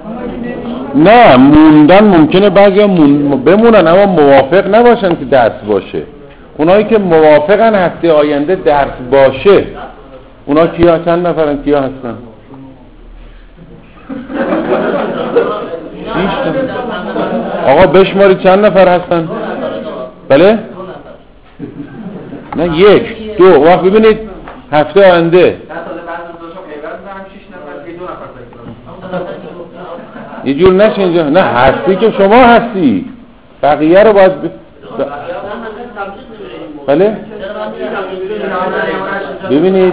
نه موندن ممکنه بعضیا بمونن اما موافق نباشن که درس باشه. اونایی که موافقن هفته آینده درس باشه اونا کیا؟ چند نفرن؟ کیا هستن؟ 6 تا. آقا بشماری چند نفر هستن؟ بله؟ نه 1 2. وقت ببینید هفته آینده یه جور نشه اینجا. نه هستی که شما هستی، بقیه رو باید بله؟ ببینید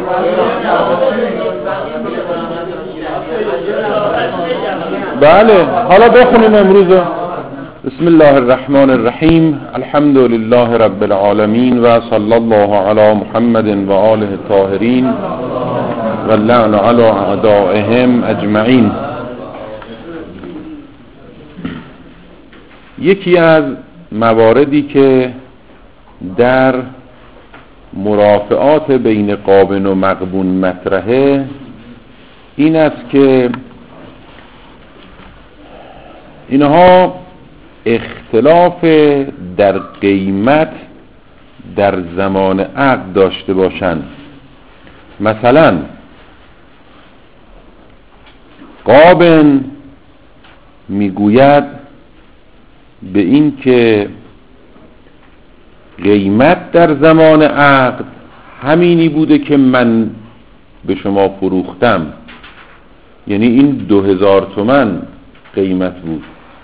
بله حالا بخونیم امروز. بسم الله الرحمن الرحیم. الحمد لله رب العالمین و صلی الله علی محمد و آله الطاهرین و لعن علی اعدائهم اجمعین. یکی از مواردی که در مرافعات بین قابن و مغبون مطرحه این است که اینها اختلاف در قیمت در زمان عقد داشته باشند. مثلا قابن میگوید به این که قیمت در زمان عقد همینی بوده که من به شما فروختم، یعنی این 2000 تومان قیمت بود.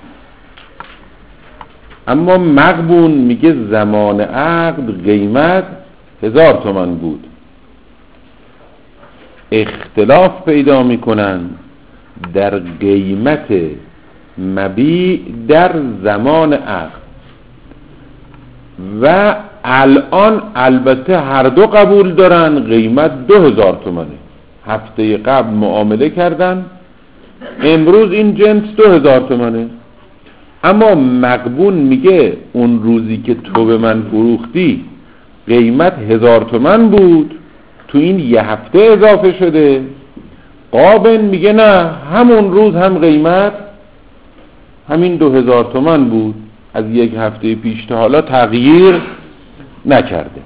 اما مغبون میگه زمان عقد قیمت 1000 تومان بود. اختلاف پیدا میکنن در قیمت مبیع در زمان عقد و الان البته هر دو قبول دارن قیمت 2000 تومانه. هفته قبل معامله کردن، امروز این جنس 2000 تومانه. اما مغبون میگه اون روزی که تو به من فروختی قیمت 1000 تومان بود، تو این یه هفته اضافه شده. قابن میگه نه، همون روز هم قیمت همین 2000 تومان بود، از یک هفته پیش تا حالا تغییر نکرده.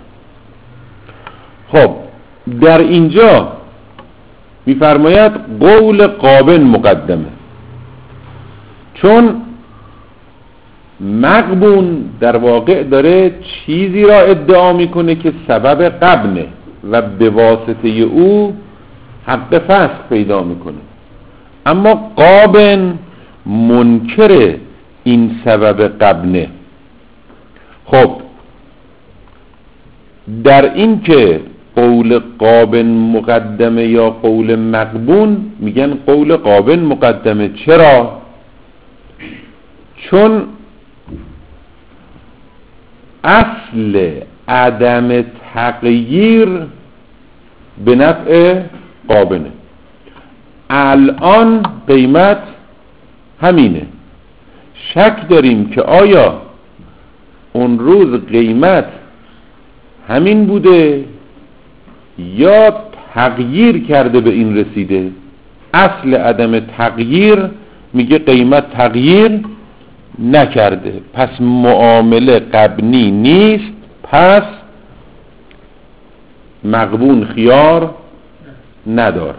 خب در اینجا میفرماید قول قابن مقدمه، چون مغبون در واقع داره چیزی را ادعا میکنه که سبب قبنه و به واسطه او حق فسخ پیدا میکنه. اما قابن منکر این سبب قبنه. خب در این که قول قابن مقدمه یا قول مغبون، میگن قول قابن مقدمه. چرا؟ چون اصل عدم تغییر به نفع قابنه. الان قیمت همینه، شک داریم که آیا اون روز قیمت همین بوده یا تغییر کرده به این رسیده. اصل عدم تغییر میگه قیمت تغییر نکرده، پس معامله قبنی نیست، پس مغبون خیار نداره.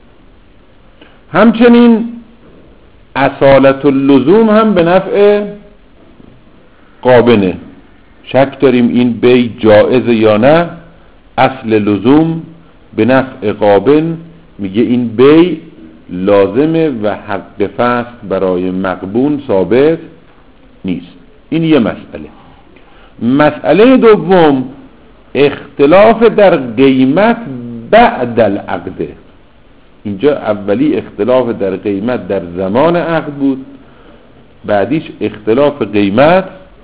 همچنین اصالت اللزوم هم به نفع قابنه. شک داریم این بی جائزه یا نه. اصل لزوم به نفع قابن، میگه این بی لازمه و حق فسخ برای مغبون ثابت نیست. این یه مسئله. مسئله دوم اختلاف در قیمت بعد العقد. اینجا اولی اختلاف در قیمت در زمان عقد بود، بعدیش اختلاف قیمت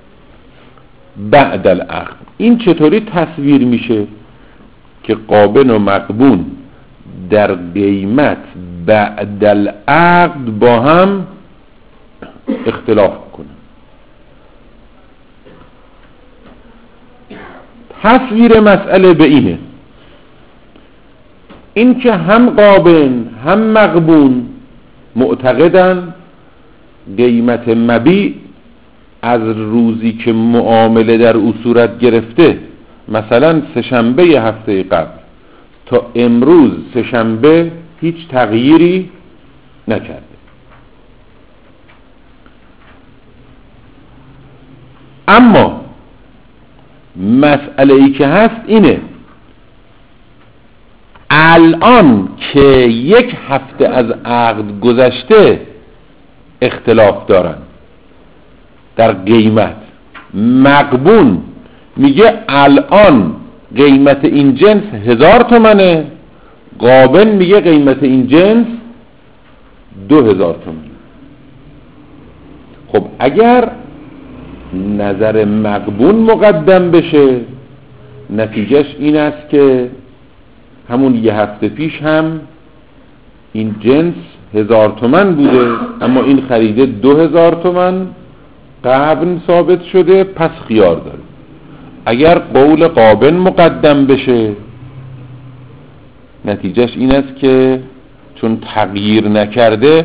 بعد العقد. این چطوری تصویر میشه که قابن و مغبون در قیمت بعد العقد با هم اختلاف کنن؟ تصویر مسئله به اینه، این که هم قابن هم مغبون معتقدن قیمت مبیع از روزی که معامله در او صورت گرفته، مثلا سه‌شنبه هفته قبل تا امروز سه‌شنبه، هیچ تغییری نکرده. اما مسئله ای که هست اینه، الان که یک هفته از عقد گذشته اختلاف دارن در قیمت. مغبون میگه الان قیمت این جنس 1000 تومنه، قابل میگه قیمت این جنس 2000 تومنه. خب اگر نظر مغبون مقدم بشه، نتیجهش این است که همون یه هفته پیش هم این جنس 1000 تومن بوده، اما این خریده 2000 تومن قبل ثابت شده، پس خیار داره. اگر قول قابل مقدم بشه، نتیجهش این است که چون تغییر نکرده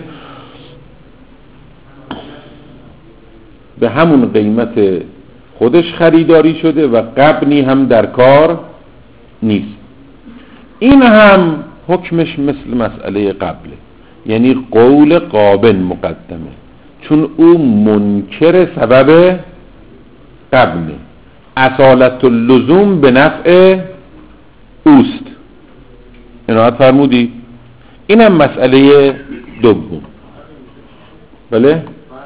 به همون قیمت خودش خریداری شده و قبلی هم در کار نیست. این هم حکمش مثل مسئله قبله، یعنی قول قابل مقدمه، چون او منکر سبب قبله، اصالت اللزوم به نفع اوست. عنایت فرمودی؟ این هم مسئله دوم. بله؟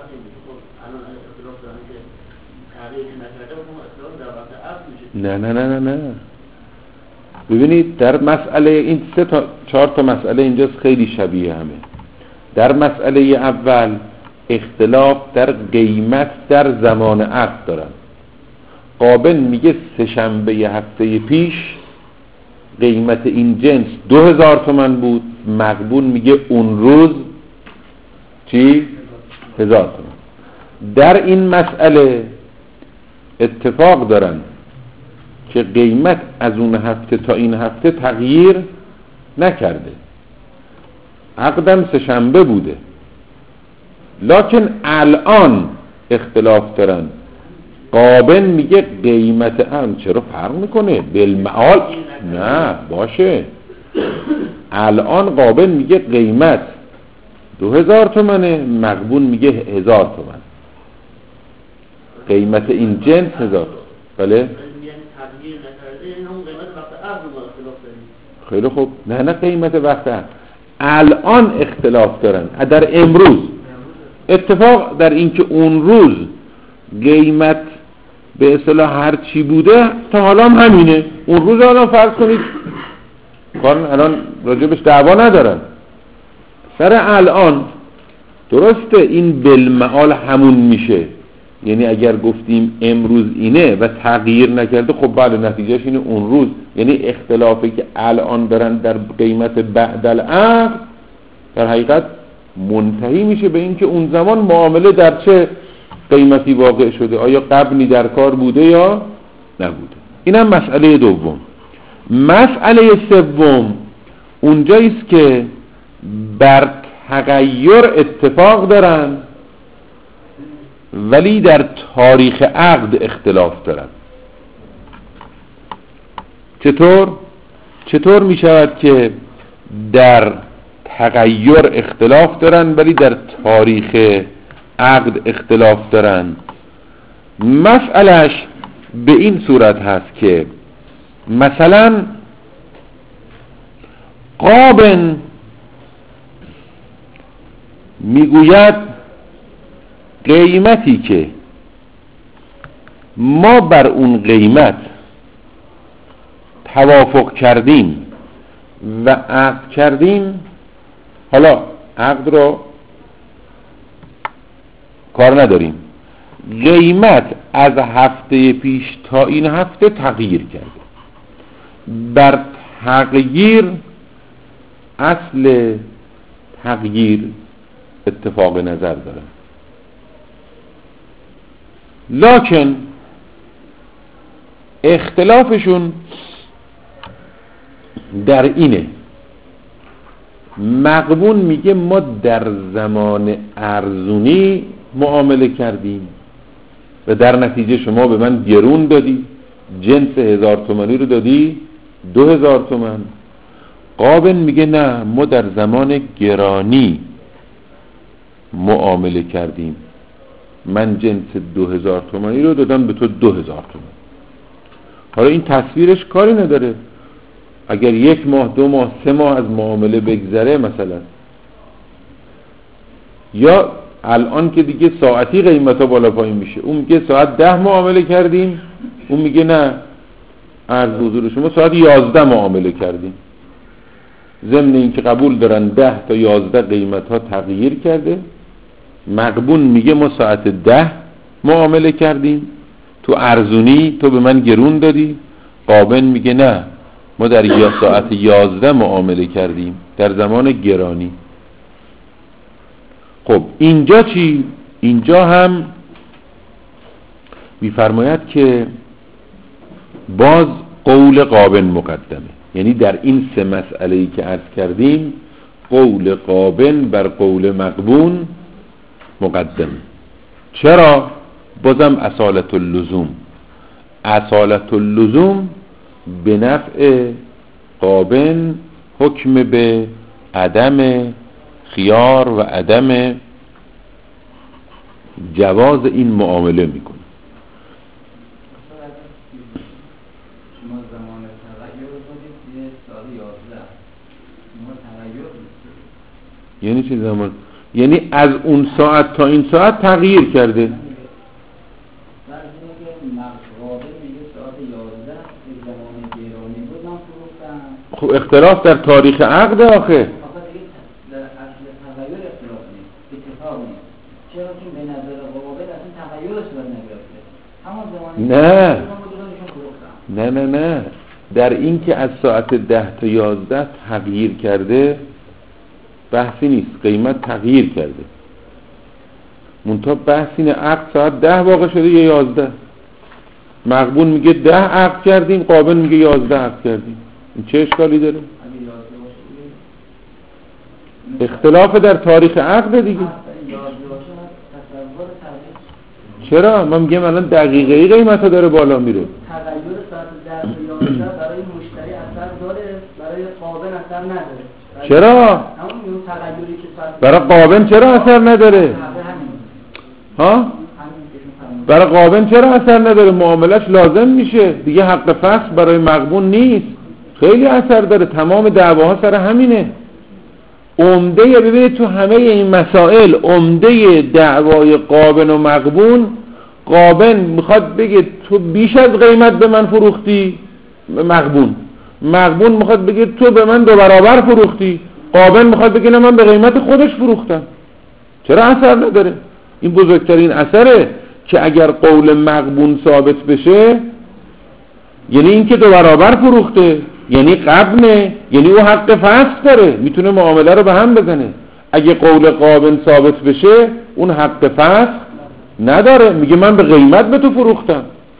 نه ببینید در مسئله این 3 تا 4 تا مسئله اینجاست خیلی شبیه همه. در مسئله اول اختلاف در قیمت در زمان عقد دارن. قابل میگه سه‌شنبه هفته پیش قیمت این جنس 2000 تومن بود، مغبون میگه اون روز چی؟ 1000 تومن. در این مسئله اتفاق دارن که قیمت از اون هفته تا این هفته تغییر نکرده، عقدم سه‌شنبه بوده، لکن الان اختلاف دارن. قابل میگه قیمت هم چرا فرق میکنه بالمعال؟ نه باشه، الان قابل میگه قیمت 2000 تومنه، مغبون میگه 1000 تومن، قیمت این جنس 1000. بله خیلی خوب. نه قیمت وقت هم الان اختلاف دارن در امروز. اتفاق در این که اون روز قیمت به اصطلاح هر چی بوده تا حالا هم همینه. اون روز الان فرض کنید کارن الان راجبش دعوا ندارن سر الان، درسته این بالمعال همون میشه، یعنی اگر گفتیم امروز اینه و تغییر نکرده، خب بله نتیجهش اینه اون روز، یعنی اختلافی که الان دارن در قیمت بعد العقد در حقیقت منتهی میشه به این که اون زمان معامله در چه قیمتی واقع شده، آیا قبلی در کار بوده یا نبوده. این هم مسئله دوم. مسئله سوم اونجاییست که بر تغییر اتفاق دارن ولی در تاریخ عقد اختلاف دارن. چطور می شود که در تغییر اختلاف دارن ولی در تاریخ عقد اختلاف دارن؟ مسئلهش به این صورت هست که مثلا قابن میگوید قیمتی که ما بر اون قیمت توافق کردیم و عقد کردیم، حالا عقد رو کار نداریم، قیمت از هفته پیش تا این هفته تغییر کرده، بر تغییر اصل تغییر اتفاق نظر داره، لکن اختلافشون در اینه مغبون میگه ما در زمان ارزونی معامله کردیم و در نتیجه شما به من گرون دادی، جنس 1000 تومانی رو دادی 2000 تومان. قابن میگه نه، ما در زمان گرانی معامله کردیم، من جنس 2000 تومانی رو دادم به تو 2000 تومان. حالا این تصویرش کاری نداره، اگر 1 ماه 2 ماه 3 ماه از معامله بگذره مثلا، یا الان که دیگه ساعتی قیمتا بالا پایین میشه، اون میگه ساعت 10 معامله کردیم، اون میگه نه عرض حضور شما ساعت 11 معامله کردیم. ضمن این که قبول دارن 10 تا 11 قیمت ها تغییر کرده. مغبون میگه ما ساعت 10 معامله کردیم، تو ارزونی تو به من گرون دادی. قابن میگه نه، ما در ساعت 11 معامله کردیم در زمان گرانی. خب اینجا چی؟ اینجا هم میفرماید که باز قول قابن مقدمه، یعنی در این 3 مسئله‌ای که عرض کردیم قول قابن بر قول مغبون مقدمه. چرا؟ بازم اصالت اللزوم، اصالت اللزوم به نفع قابن حکم به عدم خیار و عدم جواز این معامله میکنه. شما زمان تغییر بودید یه سال 11 شما تغییر بودید. یعنی چه زمان؟ یعنی از اون ساعت تا این ساعت تغییر کرده. خب اختلاف در تاریخ عقد آخه. نه در این که از ساعت 10 تا 11 تغییر کرده بحثی نیست، قیمت تغییر کرده. منتها بحث اینه عقد ساعت 10 واقع شده یا 11. مغبون میگه 10 عقد کردیم، قابل میگه 11 عقد کردیم. این چه اشکالی داره؟ اختلاف در تاریخ عقد دیگه. چرا؟ من میگم الان دقیقه‌ای قیمتا داره بالا میره. تغییر ساعت 10 تا 11 برای مشتری اثر داره، برای قابل اثر نداره. چرا؟ همون تغییری که ساعت برای قابل چرا اثر نداره؟ ها؟ برای قابل چرا اثر نداره؟ معاملش لازم میشه دیگه، حق فصل برای مغبون نیست. خیلی اثر داره، تمام دعواها سر همینه. عمده ببینید تو همه این مسائل عمده دعوای قابن و مغبون، قابن میخواد بگه تو بیش از قیمت به من فروختی، مغبون میخواد بگه تو به من 2 برابر فروختی، قابن میخواد بگه نه من به قیمت خودش فروختم. چرا اثر نداره؟ این بزرگترین اثره که اگر قول مغبون ثابت بشه، یعنی این که 2 برابر فروخته، یعنی قبنه، یعنی او حق فسخ داره، میتونه معامله رو به هم بزنه. اگه قول قابن ثابت بشه اون حق فسخ نداره، میگه من به قیمت به تو فروختم.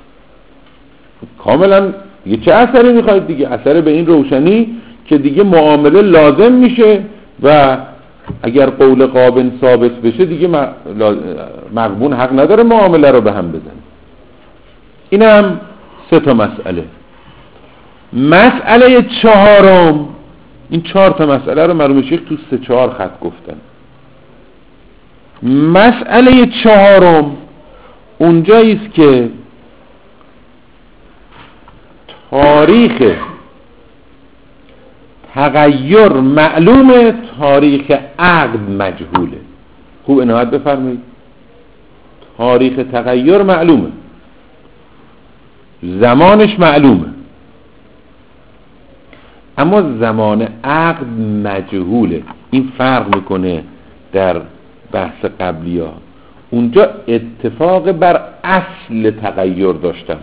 کاملا دیگه چه اثری میخواید دیگه؟ اثر به این روشنی که دیگه معامله لازم میشه و اگر قول قابن ثابت بشه دیگه مغبون حق نداره معامله رو به هم بزنه. این هم 3 تا مسئله. مسئله 4م، این 4 تا مسئله رو مرحوم شیخ تو 3-4 خط گفتن. مسئله 4م اونجایی است که تاریخ تغییر معلومه، تاریخ عقد مجهوله. خوب عنایت بفرمایید. تاریخ تغییر معلومه، زمانش معلومه، اما زمان عقد مجهوله. این فرق میکنه در بحث قبلی ها. اونجا اتفاق بر اصل تغییر داشتن،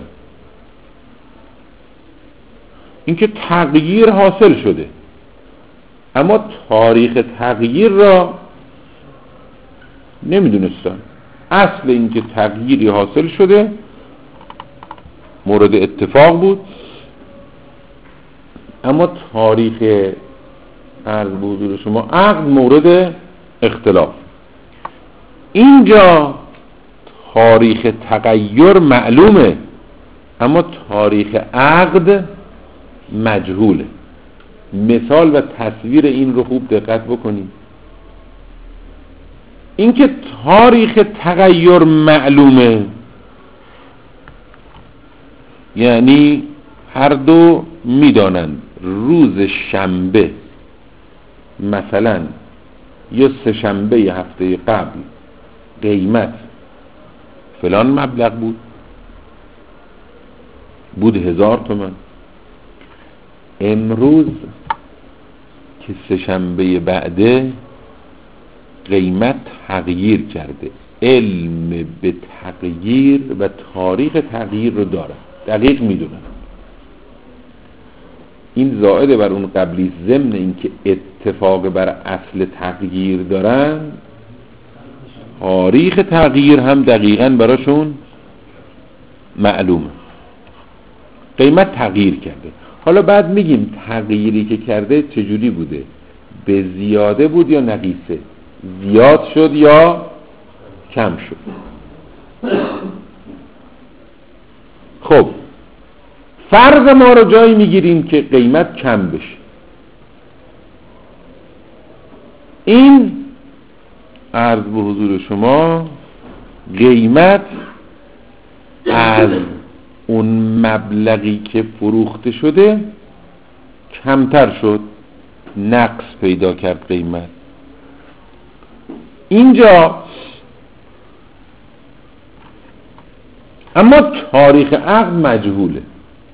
اینکه تغییر حاصل شده، اما تاریخ تغییر را نمیدونستن. اصل اینکه تغییری حاصل شده مورد اتفاق بود، اما تاریخ عرض به حضور شما عقد مورد اختلاف. اینجا تاریخ تغییر معلومه اما تاریخ عقد مجهوله. مثال و تصویر این رو خوب دقت بکنید. اینکه تاریخ تغییر معلومه یعنی هر دو میدانند روز شنبه مثلا یا سه شنبه هفته قبل قیمت فلان مبلغ بود 1000 تومان. امروز که سه شنبه بعده قیمت تغییر کرده. علم به تغییر و تاریخ تغییر رو دارن، دقیق میدونن. این زائد بر اون قبلی، ضمن این که اتفاق بر اصل تغییر دارن، تاریخ تغییر هم دقیقاً براشون معلومه. قیمت تغییر کرده. حالا بعد میگیم تغییری که کرده چجوری بوده؟ به زیاده بود یا نقیصه؟ زیاد شد یا کم شد؟ خب فرض ما رو جایی میگیریم که قیمت کم بشه. این عرض به حضور شما قیمت از اون مبلغی که فروخته شده کمتر شد، نقص پیدا کرد قیمت. اینجا اما تاریخ عقد مجهوله.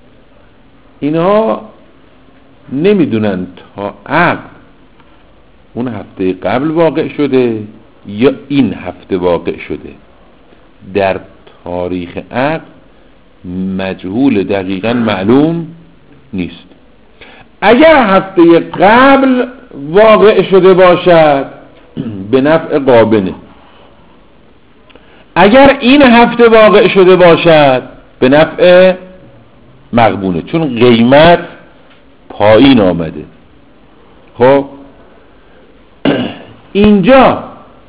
اینها نمیدونن تا عقد اون هفته قبل واقع شده یا این هفته واقع شده. در تاریخ عقد مجهول، دقیقاً معلوم نیست. اگر هفته قبل واقع شده باشد به نفع قابنه، اگر این هفته واقع شده باشد به نفع مغبونه، چون قیمت پایین آمده. خب اینجا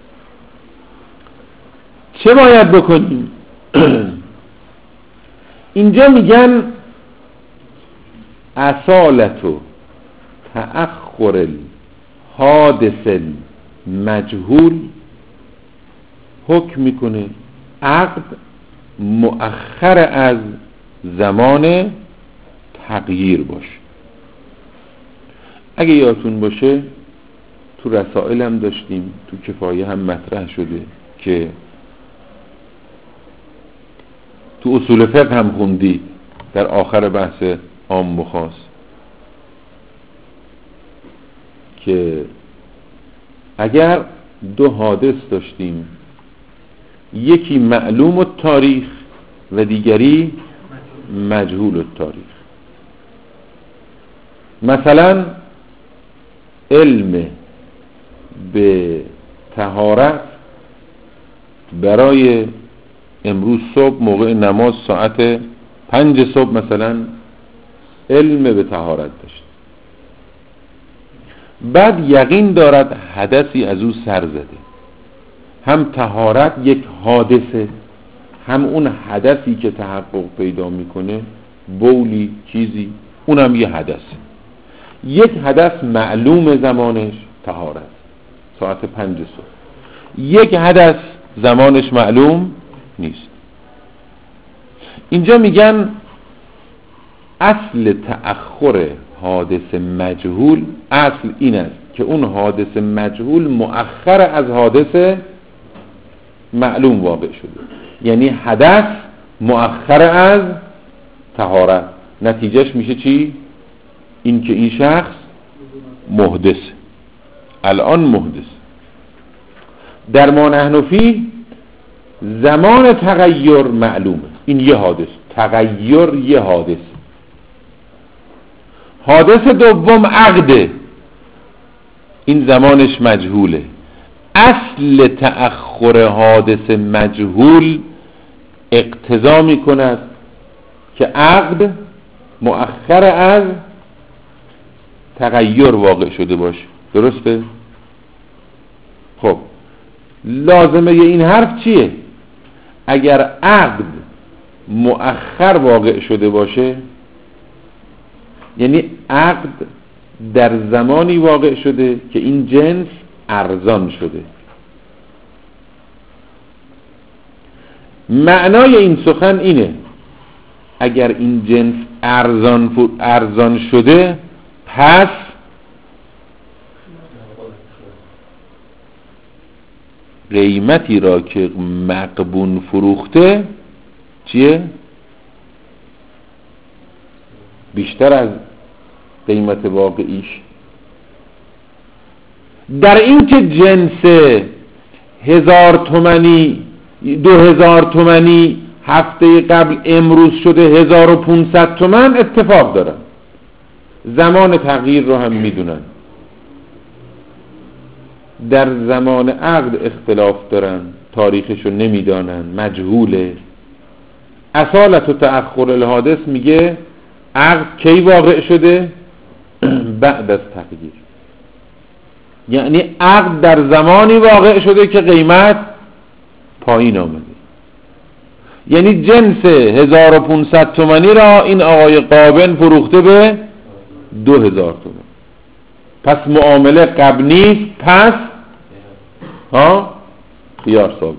چه باید بکنیم؟ اینجا میگن اصالت و تأخر حادث مجهول حکم میکنه عقد مؤخر از زمان تغییر باشه. اگه یادتون باشه تو رسائل هم داشتیم، تو کفایه هم مطرح شده که تو اصول فقه هم خوندی در آخر بحث عام و خاص که اگر دو حادث داشتیم، یکی معلوم التاریخ و دیگری مجهول التاریخ، مثلا علم به طهارت برای امروز صبح موقع نماز ساعت 5 صبح مثلا علم به طهارت داشت، بعد یقین دارد حدثی از او سر زده. هم طهارت یک حادثه، هم اون حدثی که تحقق پیدا میکنه، بولی چیزی، اونم یه حدث. یک حدث معلوم زمانش طهارت ساعت 5 صبح، یک حدث زمانش معلوم نیست. اینجا میگن اصل تأخر حادث مجهول، اصل این است که اون حادث مجهول مؤخر از حادث معلوم واقع شده، یعنی حدث مؤخر از طهارت. نتیجهش میشه چی؟ این که این شخص محدث، الان محدث. در ما نحن فیه زمان تغییر معلومه، این یه حادث، تغییر یه حادث. حادث دوم عقده، این زمانش مجهوله. اصل تأخر حادث مجهول اقتضا می کند که عقد مؤخر از تغییر واقع شده باشه. درسته؟ خب لازمه این حرف چیه؟ اگر عقد مؤخر واقع شده باشه، یعنی عقد در زمانی واقع شده که این جنس ارزان شده. معنای این سخن اینه اگر این جنس ارزان شده، پس قیمتی را که مقبون فروخته چیه؟ بیشتر از قیمت واقعیش. در این که جنس 1000 تومانی 2000 تومانی هفته قبل امروز شده 1500 تومن اتفاق دارن، زمان تغییر رو هم میدونن، در زمان عقد اختلاف دارن، تاریخش رو نمیدانن، مجهوله. اصالت و تأخر الحادث میگه عقد کی واقع شده؟ بعد از تغییر. یعنی عقد در زمانی واقع شده که قیمت پایین آمده. یعنی جنس 1500 تومانی را این آقای قابن فروخته به 2000 تومان. پس معامله قبل نیست، پس خیار ثابت.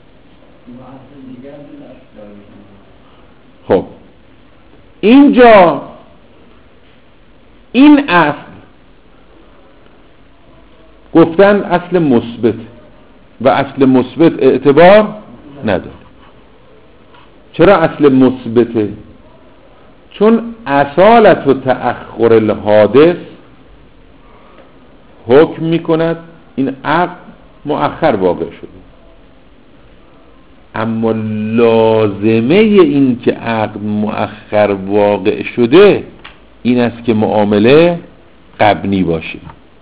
خب اینجا این اصل گفتن اصل مثبت و اصل مثبت اعتبار نداره. چرا اصل مثبته؟ چون اصالت و تأخر الحادث حکم میکند این عقد مؤخر واقع شده، اما لازمه این که عقد مؤخر واقع شده این است که معامله قبلی باشه.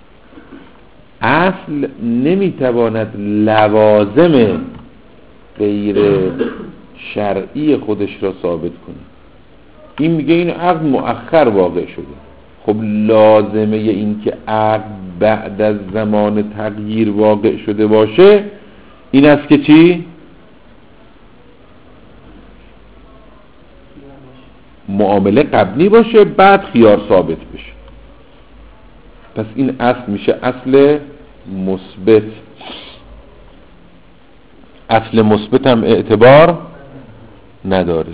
اصل نمیتواند لوازم غیر شرعی خودش را ثابت کنه. این میگه این عقد مؤخر واقع شده. خب لازمه این که عقد بعد از زمان تغییر واقع شده باشه این است که چی؟ معامله قبلی باشه، بعد خیار ثابت بشه. پس این اصل میشه اصل مثبت. اصل مثبت هم اعتبار نداره.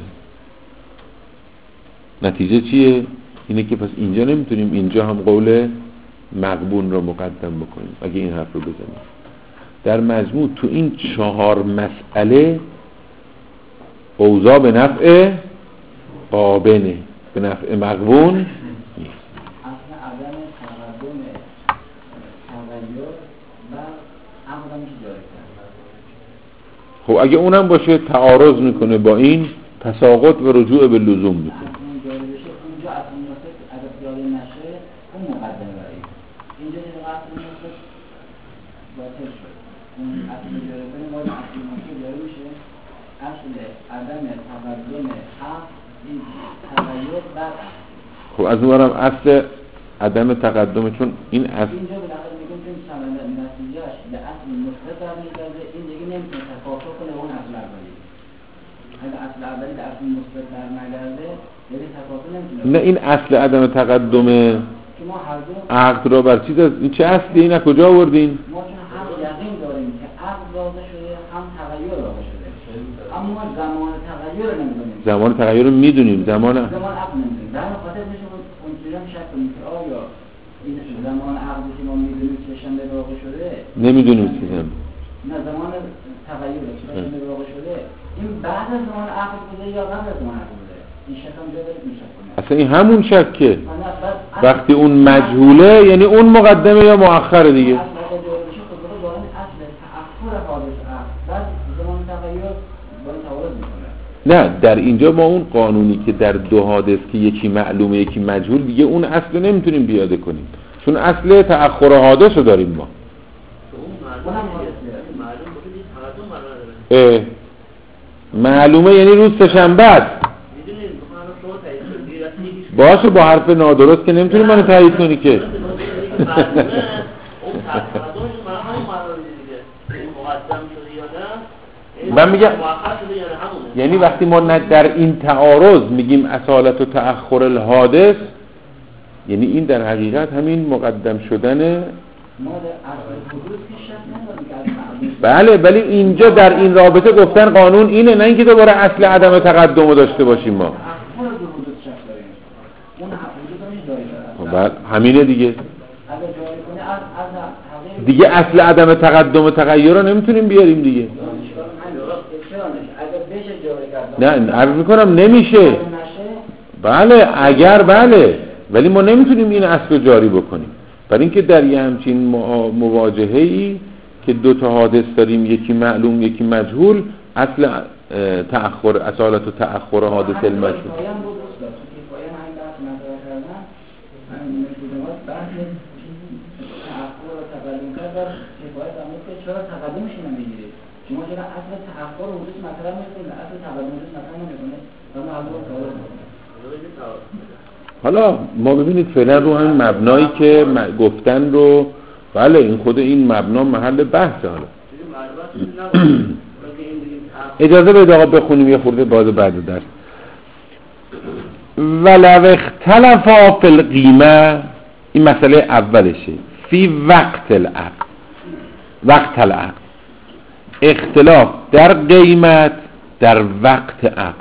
نتیجه چیه؟ اینه که پس اینجا نمیتونیم اینجا هم قول مقبون رو مقدم بکنیم اگه این حرف رو بزنیم. در مجموع تو این 4 مسئله اوضاع به نفع قابنه، به نفع مقبون نیست. اصلا عدم تقدم تغییر و عمدم که جاری کرد. خب اگه اونم باشه تعارض میکنه با این، تساقط و رجوع به لزوم میکنه. اینجا اصلا نصف اگر جاری نشه اون مقدمه برای اینجا دیگه اصلا نصف باطل شد. اون اصلا جاری کنه باید اصلا نصف جاری میشه. اصل عدم تقدم حق این تغییر بعد. خب از اونورم اصل عدم تقدم، چون این اصل اینجا به نظر میگم که سمنده نتیجهش به اصل مثبت برمیگرده، این دیگه نمیتونه تفاوت کنه اون اصل اولی. اگه اصل اولی به اصل مثبت برنگرده یعنی تفاوت نمیتونه. نه، این اصل عدم تقدم که ما هر دو عقد را بر چیز از این چه اصلی؟ این از کجا آوردین؟ ما چون هم یقین داریم که عقد واقع شده هم تغییر واقع شده، اما زمان تغییر رو نمیدونیم. زمان تغییر رو میدونیم، زمان عقد نمیدونیم. در خاطر میشه اونجوری هم شک کنیم که آیا این زمان عقدی که ما میدونیم که شنبه واقع شده نمیدونیم چیزم. نه، زمان تغییر که شنبه واقع شده این بعد از زمان عقد بوده یا قبل از زمان عقد بوده؟ این شک هم جا دارید میشه کنیم. اصلا این همون شکه. وقتی اون مجهوله یعنی اون مقدمه یا مؤخره دیگه. اصل اگه جا میشه خود رو دارن اصل تأخر حادث عقد بعد زمان تغییر باید تعارض میکنه. نه، در اینجا ما اون قانونی که در دو حادث که یکی معلومه یکی مجهول، دیگه اون اصل نمیتونیم بیاده کنیم، چون اصل تأخر حادث رو داریم ما. معلومه یعنی روز سه‌شنبه است. باشه، با حرف نادرست که نمیتونی منو تایید کنی که. من میگم یعنی وقتی ما در این تعارض میگیم اصالت و تأخر الحادث، یعنی این در حقیقت همین مقدم شدن. بله، ولی اینجا در این رابطه گفتن قانون اینه، نه اینکه دوباره اصل عدم تقدم رو داشته باشیم ما. بله همینه دیگه اصل عدم تقدم و تغییر رو نمیتونیم بیاریم دیگه. نه عرض میکنم نمیشه. بله اگر بله، ولی ما نمیتونیم این اصل جاری بکنیم، برای اینکه در یه همچین مواجهه‌ای که دو تا حادث داریم، یکی معلوم یکی مجهول، اصل تأخر اصالت و تأخر حادث المجهول چرا تقدمش نمیگیره؟ شما چرا اصل تأخر حدوث مطرح میکنه، اصل تقدم حدوث مطرح نمیکنه و معلومه حالا ما ببینید فعلا رو همین مبنایی که گفتن رو، بله این خود این مبنا محل بحثه. حالا اجازه بدید آقا بخونیم یه خورده باز بعد درس. ولو اختلفا فی القیمه، این مسئله اولشه، فی وقت العقد، اختلاف در قیمت در وقت عقد.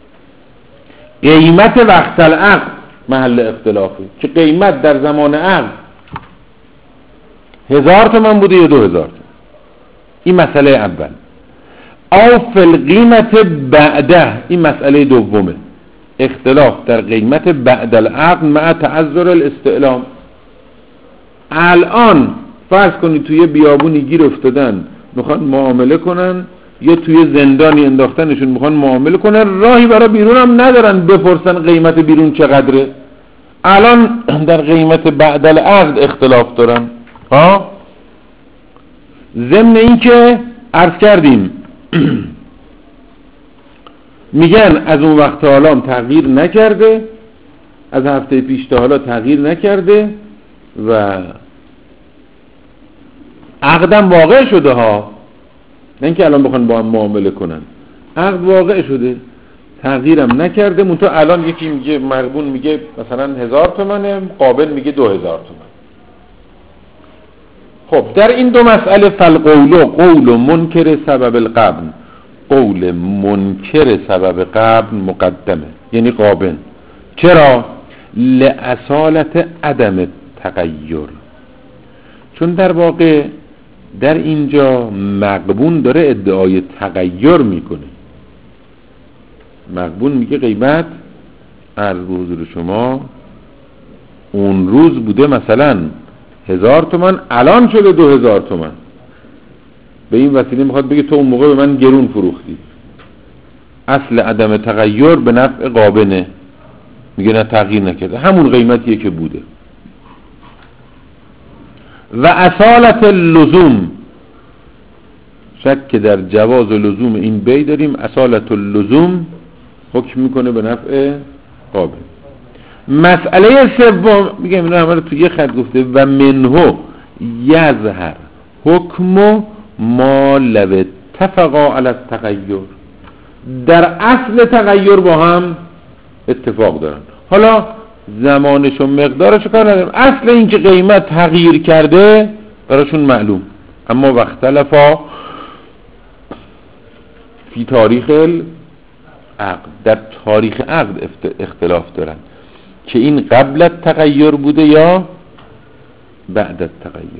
قیمت وقت العقد محل اختلافه، که قیمت در زمان عقد 1000 تومان بوده یا 2000 تومان. این مسئله اول. او فی القیمت بعده، این مسئله دومه، اختلاف در قیمت بعد العقد مع تعذر الاستعلام. الان فرض کنید توی بیابونی گیر افتادن میخوان معامله کنن، یا توی زندانی انداختنشون میخوان معامله کنن، راهی برای بیرون هم ندارن بپرسن قیمت بیرون چقدره. الان در قیمت بعد العقد اختلاف دارن. ضمن این که عرض کردیم میگن از اون وقت تا حالا تغییر نکرده، از هفته پیش تا حالا تغییر نکرده و عقدم واقع شده ها، نه اینکه الان بخوان با هم معامله کنن، عقد واقع شده تغییرم نکرده. منتها الان یکی میگه مربون میگه مثلا 1000 تومنه، قابل میگه 2000 تومن. خب در این دو مسئله فالقول قول منکر سبب القبل، قول منکر سبب قبل مقدمه، یعنی قابل. چرا؟ لأصالت عدم تغییر، چون در واقع در اینجا مغبون داره ادعای تغییر میکنه. مغبون میگه قیمت عرض به حضور شما اون روز بوده مثلا 1000 تومان، الان شده 2000 تومان. به این وسیله میخواد بگه تو اون موقع به من گرون فروختی. اصل عدم تغییر به نفع قابنه، میگه نه تغییر نکرده، همون قیمتیه که بوده. و اصالت اللزوم، شک که در جواز لزوم این بی داریم، اصالت اللزوم حکم میکنه به نفع قابل. مسئله سوم میگم اینو همه رو تو یه خط گفته، و منه یظهر حکم ما لو اتفقا علی التغیر، در اصل تغییر با هم اتفاق دارن. حالا زمانش و مقدارش کار نداریم، اصل این که قیمت تغییر کرده براشون معلوم. اما واختلفا فی تاریخ العقد، در تاریخ عقد اختلاف دارن که این قبل التغیر بوده یا بعد التغیر.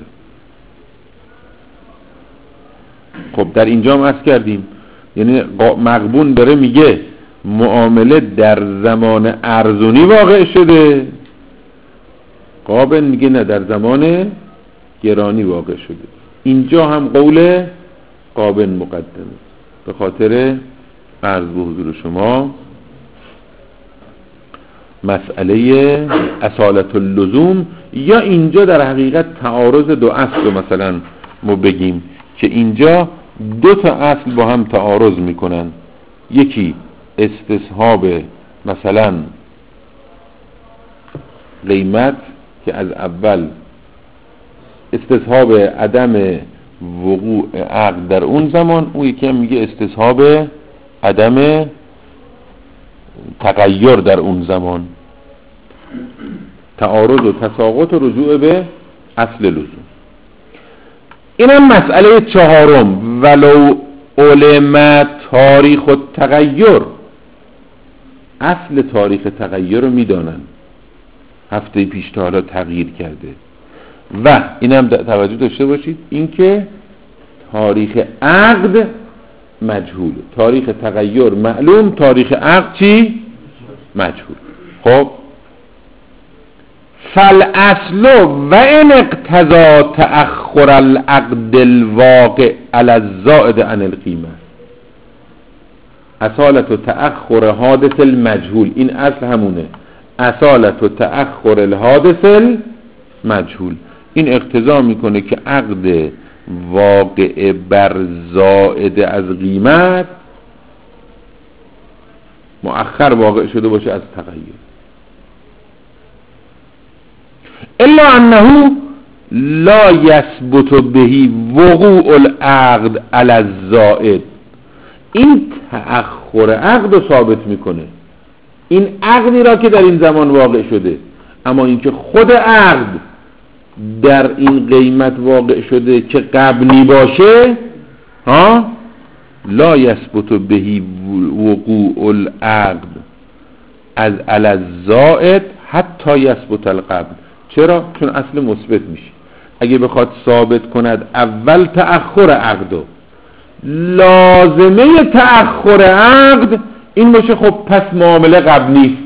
خب در اینجا هم عرض کردیم، یعنی مغبون داره میگه معامله در زمان ارزونی واقع شده، قابل میگه نه در زمان گرانی واقع شده. اینجا هم قول قابل مقدمه، به خاطر عرض به حضور شما مسئله اصالت اللزوم. یا اینجا در حقیقت تعارض دو اصل رو مثلا ما بگیم که اینجا دو تا اصل با هم تعارض میکنن، یکی استصحاب مثلا قیمت که از اول استصحاب عدم وقوع عقد در اون زمان، اون یکی هم میگه استصحاب عدم تغییر در اون زمان، تعارض و تساقط و رجوع به اصل لزوم. اینم مسئله چهارم، ولو علم تاریخ التغیر، اصل تاریخ تغییر رو میدانن، هفته پیش تا حالا تغییر کرده. و اینم توجه داشته باشید اینکه تاریخ عقد مجهول، تاریخ تغییر معلوم، تاریخ عقد چی؟ مجهول. خب فالاصل و ان اقتضى تأخر العقد الواقع على الزائد عن القیمه، اصالت تأخر حادث المجهول، این اصل همونه، اصالت تأخر الحادث المجهول. این اقتضا میکنه که عقد واقع بر زائد از قیمت مؤخر واقع شده باشه از تغییر، الا انه لا یثبت به وقوع العقد علی الزائد. این تأخر عقد رو ثابت میکنه، این عقدی را که در این زمان واقع شده، اما اینکه خود عقد در این قیمت واقع شده که قبلی باشه، لا یثبت به وقوع العقد از علی الزائد حتی یثبت القبل. چرا؟ چون اصل مثبت میشه. اگه بخواد ثابت کند اول تأخر عقد، لازمه تأخر عقد این باشه خب پس معامله قبلی،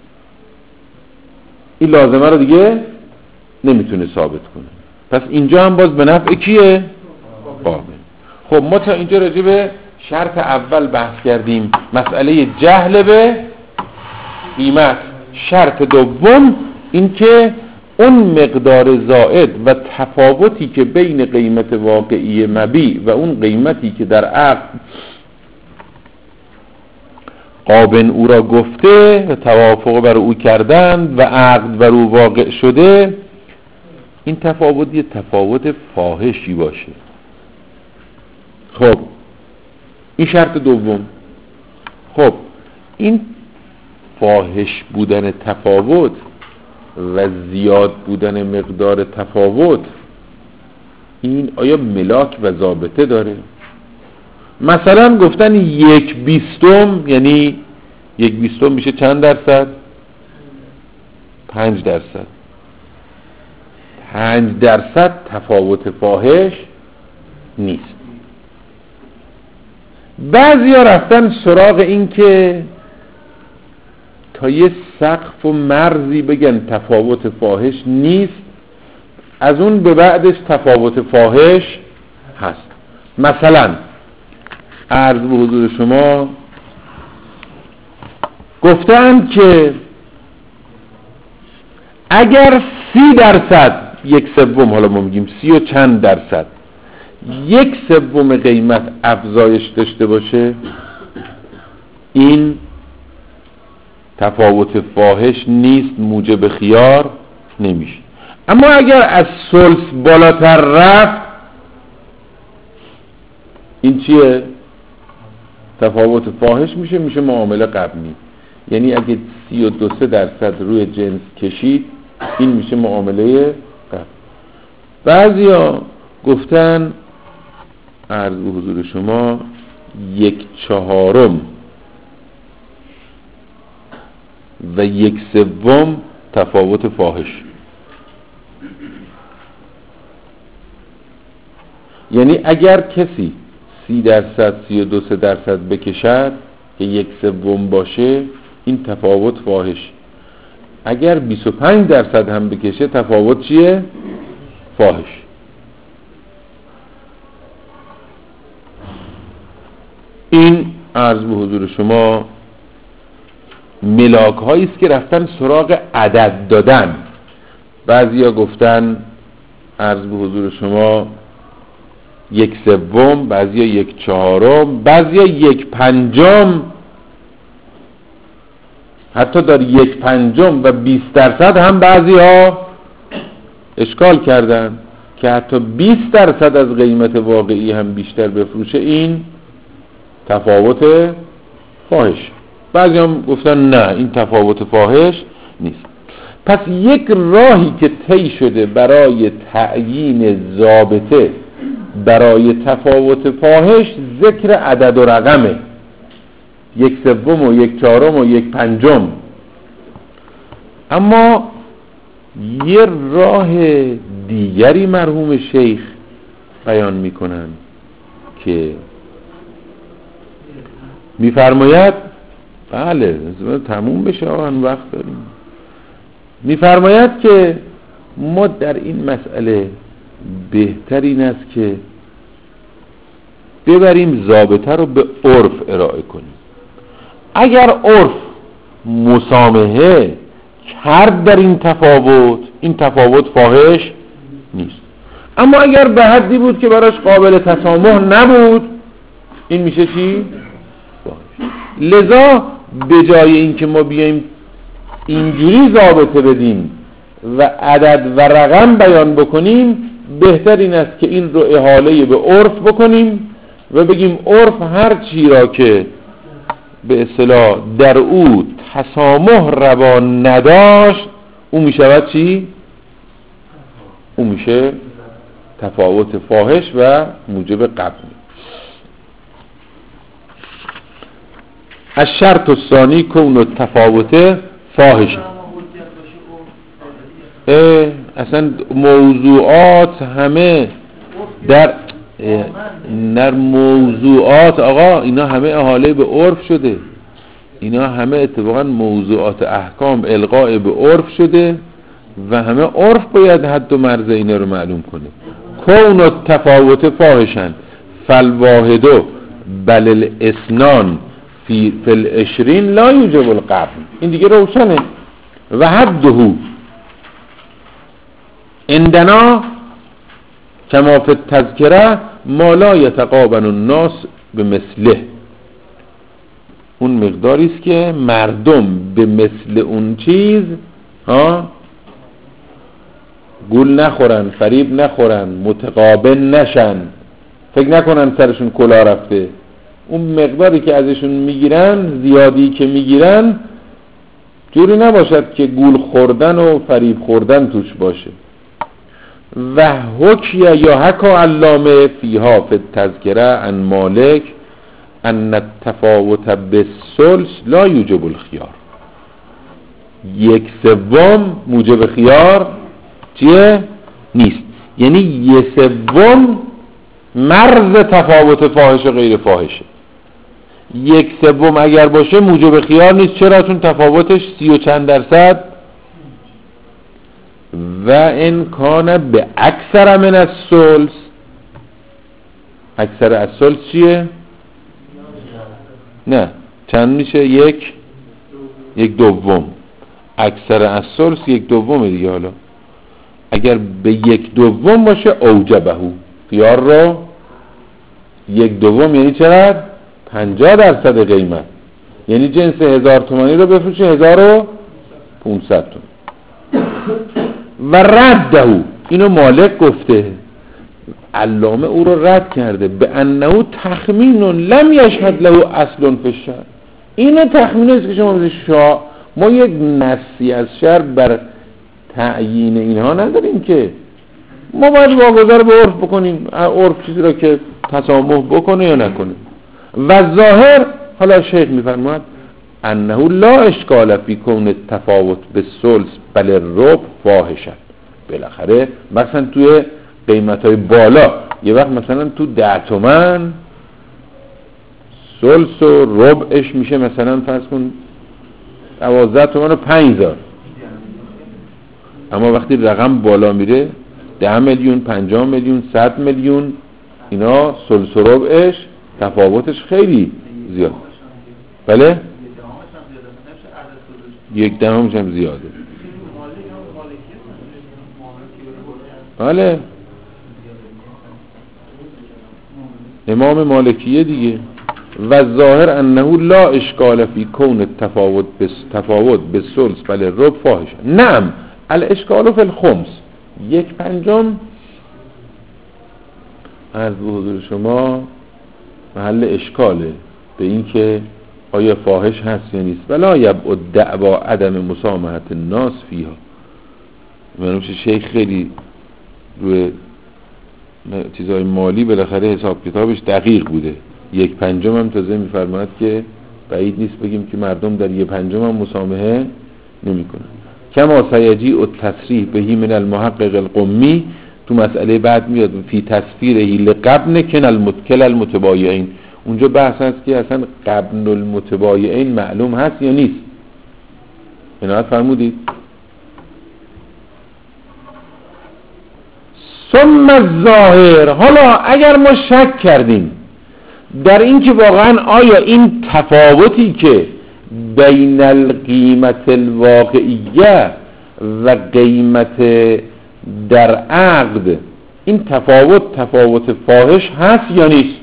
این لازمه رو دیگه نمیتونه ثابت کنه. پس اینجا هم باز به نفع کیه؟ قابل. خب ما تا اینجا راجع به شرط اول بحث کردیم، مسئله جهل به قیمت. شرط دوم این که اون مقدار زائد و تفاوتی که بین قیمت واقعی مبیع و اون قیمتی که در عقد قابن او را گفته و توافق بر او کردند و عقد بر او واقع شده، این تفاوت یه تفاوت فاحشی باشه. خب این شرط دوم. خب این فاحش بودن تفاوت و زیاد بودن مقدار تفاوت، این آیا ملاک و ضابطه داره؟ مثلا گفتن 1/20، یعنی 1/20 میشه چند درصد؟ 5%. 5% تفاوت فاحش نیست. بعضی ها رفتن سراغ این که تا یه سقف و مرزی بگن تفاوت فاحش نیست، از اون به بعدش تفاوت فاحش هست. مثلا عرض به حضور شما گفتن که اگر 30%، 1/3، حالا ما میگیم 30 و چند درصد، 1/3 قیمت افزایش داشته باشه، این تفاوت فاحش نیست، موجب خیار نمیشه. اما اگر از ثلث بالاتر رفت، این چیه؟ تفاوت فاحش میشه معامله قبلی. یعنی اگه 32% روی جنس کشید، این میشه معامله قبل. بعضیا گفتن عرض به حضور شما 1/4 و 1/3 تفاوت فاحش. یعنی اگر کسی 30%، 32% بکشد که 1/3 باشه، این تفاوت فاحش. اگر 25% هم بکشه، تفاوت چیه؟ فاحش. این عرض به حضور شما ملاک هایی است که رفتن سراغ عدد دادن. بعضیا گفتن عرض به حضور شما 1/3، بعضیا 1/4، بعضیا 1/5، حتی در 1/5 و 20% هم بعضی ها اشکال کردن. که حتی 20% از قیمت واقعی هم بیشتر بفروشه، این تفاوت فاحش. بعضی هم گفتن نه این تفاوت فاحش نیست. پس یک راهی که طی شده برای تعیین ضابطه برای تفاوت فاحش ذکر عدد و رقمه، 1/3 و 1/4 و 1/5. اما یه راه دیگری مرحوم شیخ بیان میکنن که میفرماید بله تموم بشه آن وقت داریم. میفرماید که ما در این مسئله بهتر این است که ببریم ضابطه رو به عرف ارائه کنیم. اگر عرف مسامحه کرد در این تفاوت فاحش نیست. اما اگر به حدی بود که براش قابل تسامح نبود، این میشه چی؟ فاحش. لذا به جای اینکه ما بیایم اینجوری ضابطه بدیم و عدد و رقم بیان بکنیم، بهتر این است که این رو احاله به عرف بکنیم و بگیم عرف هر چی را که به اصطلاح در او تسامح روا نداشت، او میشود چی؟ او میشه تفاوت فاحش و موجب قبول. الشرط الثانی کون التفاوت فاحش. اصلا موضوعات همه در موضوعات آقا اینا همه احاله به عرف شده، اینا همه اتفاقا موضوعات احکام القاء به عرف شده و همه عرف باید حد و مرز اینا رو معلوم کنه. کون التفاوت فاحشن فالواحدو بل الاثنان فی العشرین لا یوجب القبل. این دیگه روشنه. و حده عندنا کما فی التذکره ما لا یتقابل الناس بمثله. اون مقداری است که مردم به مثل اون چیز گول نخورن، فریب نخورن، متقابل نشن، فکر نکنن سرشون کلا رفته. اون مقداری که ازشون میگیرن، زیادی که میگیرن، جوری نباشد که گول خوردن و فریب خوردن توش باشه. و حکیه یا حکا علامه فیها فی التذکره عن مالک ان التفاوت بالثلث لا یوجب الخیار. 1/3 موجب خیار چیه؟ نیست. یعنی 1/3 مرز تفاوت فاحش و غیر فاحشه. 1/3 اگر باشه موجب خیار نیست. چرا؟ چون تفاوتش 30 و چند درصد و این کانه به اکثر من الثلث. اکثر از ثلث چیه؟ نه چند میشه؟ 1/2. اکثر از ثلث 1/2 دیگه. حالا اگر به 1/2 باشه اوجبهو خیار رو 1/2 یعنی چقدر؟ 50% قیمت. یعنی جنس 1000 تومانی رو بفروشه 1500 تومان. و ردهو، اینو مالک گفته، علامه او رو رد کرده، به انه تخمین لم یشهد له اصل فی الشرع. اینو تخمین است که شما بزنید ما یک نصی از شرع بر تعیین اینها نداریم که ما باید واگذار به عرف بکنیم، عرف چیزی را که تسامح بکنه یا نکنه. و ظاهر، حالا شیخ میفرماید انه لا اشکال فی کون التفاوت بالثلث بل الربع فاحشا. بالاخره مثلا توی قیمت‌های بالا یه وقت مثلا تو 10 تومن ثلث و ربعش میشه مثلا فرض کن 12 تومن و 5000. اما وقتی رقم بالا میره 10 میلیون، 50 میلیون، 100 میلیون، اینا ثلث و ربعش تفاوتش خیلی زیاد. بله؟ 1/10 هم زیاده. بله امام مالکیه دیگه. و ظاهر انه لا اشکال فی کون التفاوت بالثلث بل الربع فاحش. نعم الاشکال فی الخمس. 1/5 عرض به حضور شما محل اشکاله به این که آیا فاحش هست یا نیست. ولا یبعد دعوا عدم مسامحت الناس فیها. معلوم شیخ خیلی روی چیزهای مالی بالاخره حساب کتابش دقیق بوده. 1/5 هم تازه میفرماید که بعید نیست بگیم که مردم در 1/5 هم مسامحه نمی کنن. کما سیجی التصریح بهی من المحقق القمی، تو مسئله بعد میاد فی تصفیره لقبن کل المتبایعین. اونجا بحث هست که اصلا قبن المتبایعین معلوم هست یا نیست. عنایت فرمودید. ثم الظاهر، حالا اگر ما شک کردیم در این که واقعا آیا این تفاوتی که بین القیمت الواقعیه و قیمت در عقد، این تفاوت فاحش هست یا نیست.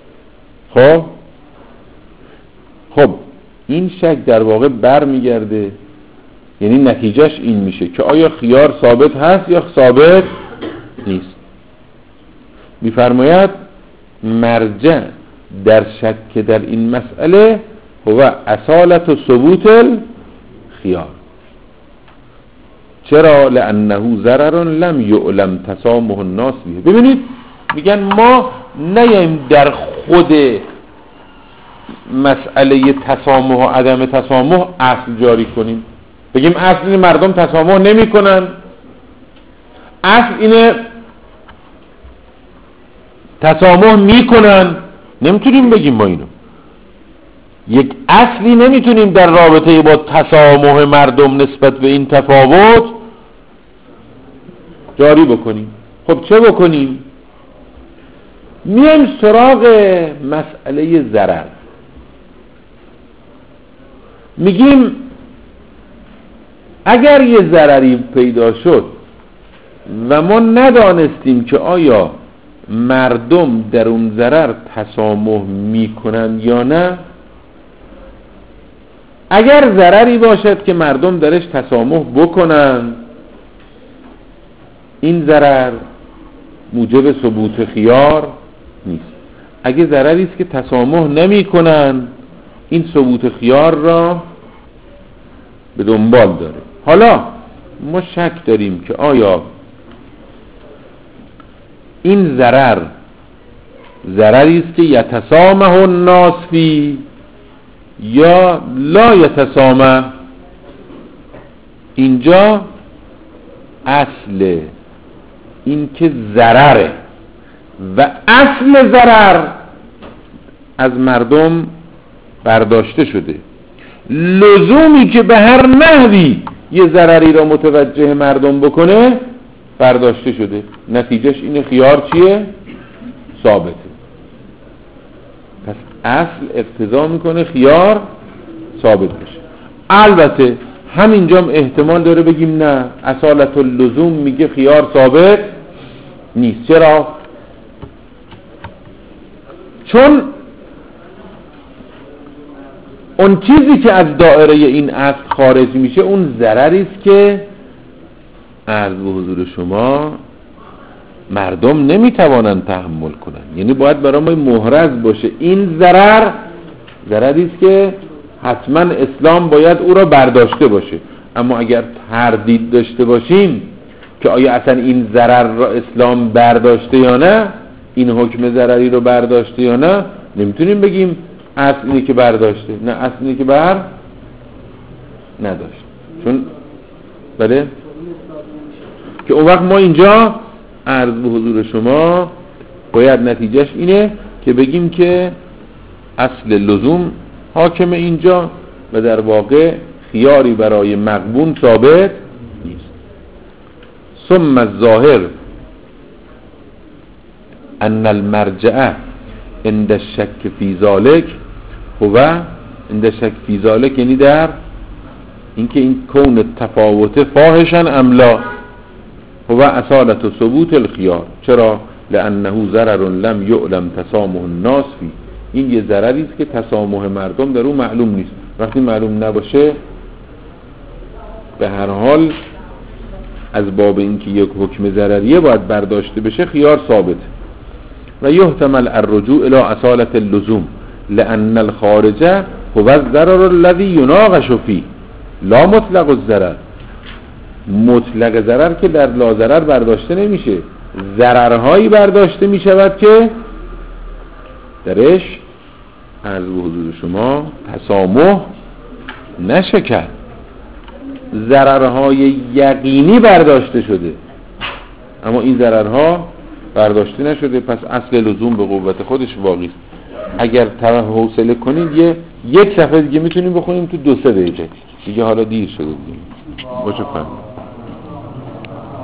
خب این شک در واقع برمیگرده، یعنی نتیجهش این میشه که آیا خیار ثابت هست یا ثابت نیست. میفرماید مرجع در شک در این مسئله هو اصالت و ثبوت الخیار. چرا؟ لانه ضرر لم یعلم تسامح الناس به. ببینید میگن ما نیاییم در خود مسئله تسامح و عدم تسامح اصل جاری کنیم، بگیم اصل این مردم تسامح نمی کنن، اصل اینه تسامح میکنن. نمیتونیم بگیم ما اینو. یک اصلی نمیتونیم در رابطه با تسامح مردم نسبت به این تفاوت جاری بکنیم. خب چه بکنیم؟ میایم سراغ مسئله ضرر. میگیم اگر یه ضرری پیدا شد و ما ندانستیم که آیا مردم در اون ضرر تسامح میکنن یا نه، اگر ضرری باشد که مردم درش تسامح بکنن، این ضرر موجب ثبوت خیار نیست. اگه ضرری است که تسامح نمیکنن، این ثبوت خیار را به دنبال داره. حالا ما شک داریم که آیا این ضرری است که یتسامح الناس فی یا لا یتسامح. اینجا اصل این که ضرره و اصل ضرر از مردم برداشته شده، لزومی که به هر نحوی یه ضرری را متوجه مردم بکنه برداشته شده. نتیجهش اینه خیار چیه؟ ثابته. پس اصل اقتضا میکنه خیار ثابت بشه. البته همینجا احتمال داره بگیم نه، اصالت اللزوم میگه خیار ثابت نیست. چرا؟ چون اون چیزی که از دائره این اصل خارج میشه اون ضرری است که عرض به حضور شما مردم نمیتوانند تحمل کنند. یعنی باید برای ما محرز باشه این ضرری است که حتما اسلام باید او را برداشته باشه. اما اگر تردید داشته باشیم که آیا اصلا این ضرر را اسلام برداشته یا نه، این حکم ضرری رو برداشته یا نه، نمیتونیم بگیم اصل اینه که برداشته، نه اصل اینه که نداشت. چون بله که اون وقت ما اینجا عرض به حضور شما باید نتیجهش اینه که بگیم که اصل لزوم حاکم اینجا و در واقع خیاری برای مغبون ثابت نیست. ثم الظاهر ان المرجع عند الشک فی ذلک هو عند الشک فی ذلک، یعنی در اینکه این کون تفاوت فاحشا ام لا، هو اصالت و ثبوت الخیار. چرا؟ لانه ضرر لم یعلم تسامح الناس فی. این یه ضرری است که تسامح مردم در اون معلوم نیست. وقتی معلوم نباشه به هر حال از باب اینکه یک حکم ضرریه باید برداشته بشه خیار ثابت. و یحتمل الرجوع الى اصالة اللزوم لان الخارج هو الضرر الذي يناقش فيه لا مطلق الضرر. مطلق ضرر که در لا ضرر برداشته نمیشه، ضررهایی برداشته میشود که درش عرض به حضور شما تسامح نشه کرد. ضررهای یقینی برداشته شده اما این ضررها برداشته نشده، پس اصل لزوم به قوت خودش واقعی است. اگر حوصله کنید یک صفحه دیگه میتونیم بخونیم تو 2-3 دقیقه دیگه، حالا دیر شده دیگه. باشه فهم.